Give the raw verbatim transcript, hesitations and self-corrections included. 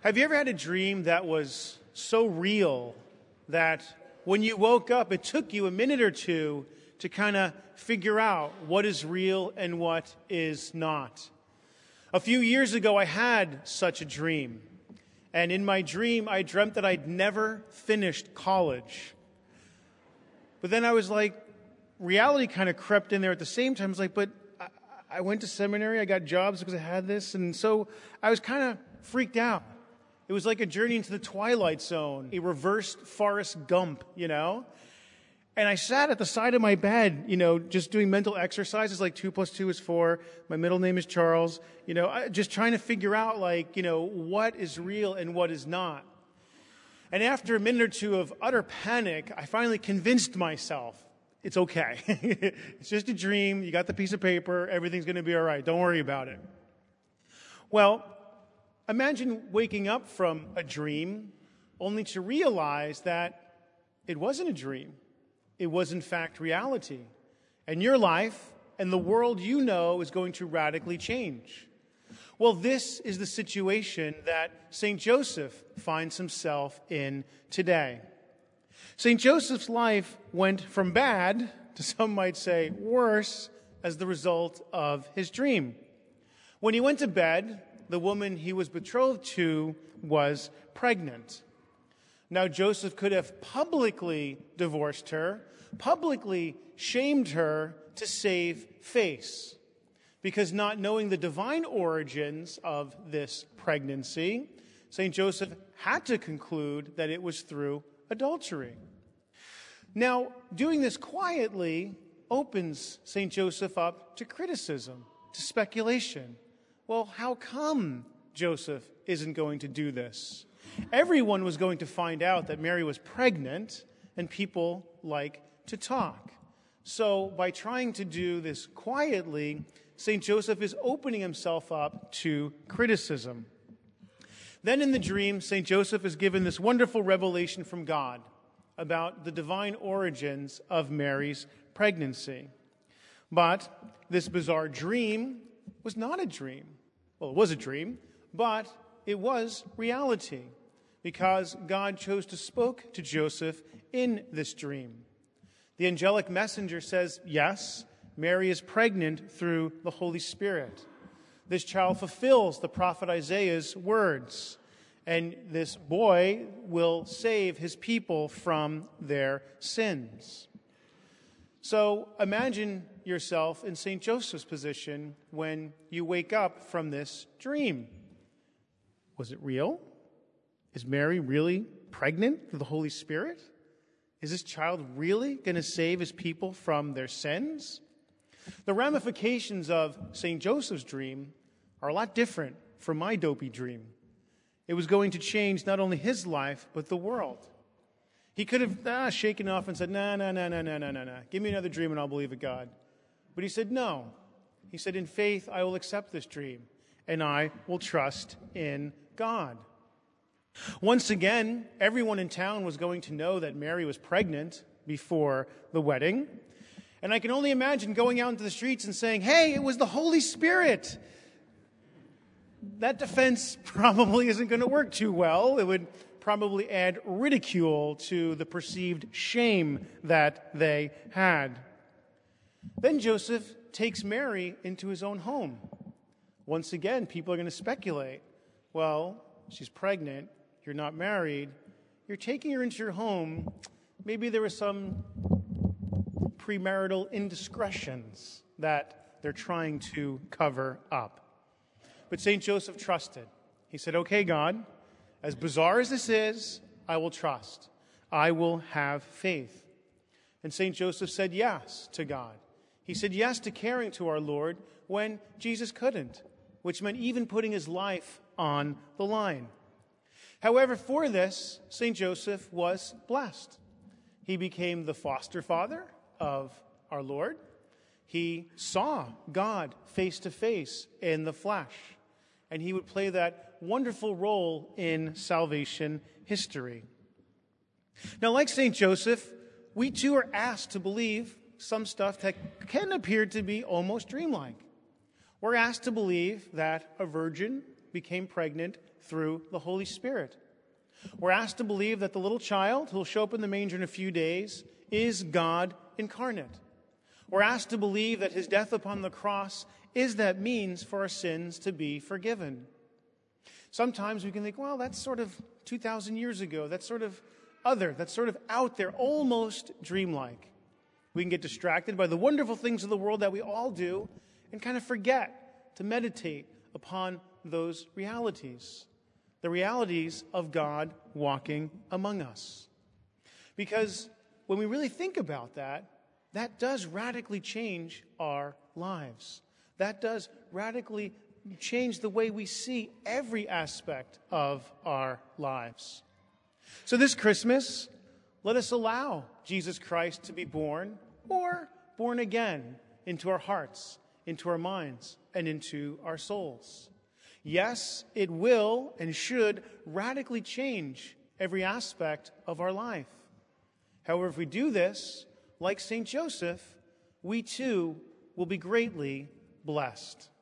Have you ever had a dream that was so real that when you woke up, it took you a minute or two to kind of figure out what is real and what is not? A few years ago, I had such a dream. And in my dream, I dreamt that I'd never finished college. But then I was like, reality kind of crept in there at the same time. I was like, but I, I went to seminary, I got jobs because I had this. And so I was kind of freaked out. It was like a journey into the Twilight Zone, a reversed Forrest Gump, you know? And I sat at the side of my bed, you know, just doing mental exercises like two plus two is four. My middle name is Charles. You know, I, just trying to figure out, like, you know, what is real and what is not. And after a minute or two of utter panic, I finally convinced myself, it's okay. It's just a dream. You got the piece of paper. Everything's going to be all right. Don't worry about it. Well, imagine waking up from a dream only to realize that it wasn't a dream. It was, in fact, reality. And your life and the world you know is going to radically change. Well, this is the situation that Saint Joseph finds himself in today. Saint Joseph's life went from bad to, some might say, worse as the result of his dream. When he went to bed, the woman he was betrothed to was pregnant. Now, Joseph could have publicly divorced her, publicly shamed her to save face. Because not knowing the divine origins of this pregnancy, Saint Joseph had to conclude that it was through adultery. Now, doing this quietly opens Saint Joseph up to criticism, to speculation. Well, how come Joseph isn't going to do this? Everyone was going to find out that Mary was pregnant, and people like to talk. So by trying to do this quietly, Saint Joseph is opening himself up to criticism. Then in the dream, Saint Joseph is given this wonderful revelation from God about the divine origins of Mary's pregnancy. But this bizarre dream was not a dream. Well, it was a dream, but it was reality because God chose to speak to Joseph in this dream. The angelic messenger says, yes, Mary is pregnant through the Holy Spirit. This child fulfills the prophet Isaiah's words, and this boy will save his people from their sins. So imagine yourself in Saint Joseph's position when you wake up from this dream. Was it real? Is Mary really pregnant through the Holy Spirit? Is this child really going to save his people from their sins? The ramifications of Saint Joseph's dream are a lot different from my dopey dream. It was going to change not only his life, but the world. He could have ah, shaken off and said, no, no, no, no, no, no, no, no. Give me another dream and I'll believe it, God. But he said, no. He said, in faith, I will accept this dream, and I will trust in God. Once again, everyone in town was going to know that Mary was pregnant before the wedding. And I can only imagine going out into the streets and saying, hey, it was the Holy Spirit. That defense probably isn't going to work too well. It would probably add ridicule to the perceived shame that they had. Then Joseph takes Mary into his own home. Once again, people are going to speculate. Well, she's pregnant. You're not married. You're taking her into your home. Maybe there were some premarital indiscretions that they're trying to cover up. But Saint Joseph trusted. He said, okay, God, as bizarre as this is, I will trust. I will have faith. And Saint Joseph said yes to God. He said yes to caring to our Lord when Jesus couldn't, which meant even putting his life on the line. However, for this, Saint Joseph was blessed. He became the foster father of our Lord. He saw God face to face in the flesh, and he would play that wonderful role in salvation history. Now, like Saint Joseph, we too are asked to believe some stuff that can appear to be almost dreamlike. We're asked to believe that a virgin became pregnant through the Holy Spirit. We're asked to believe that the little child who will show up in the manger in a few days is God incarnate. We're asked to believe that his death upon the cross is that means for our sins to be forgiven. Sometimes we can think, well, that's sort of two thousand years ago. That's sort of other. That's sort of out there, almost dreamlike. We can get distracted by the wonderful things of the world that we all do and kind of forget to meditate upon those realities, the realities of God walking among us. Because when we really think about that, that does radically change our lives. That does radically change the way we see every aspect of our lives. So this Christmas, let us allow Jesus Christ to be born or born again into our hearts, into our minds, and into our souls. Yes, it will and should radically change every aspect of our life. However, if we do this, like Saint Joseph, we too will be greatly blessed.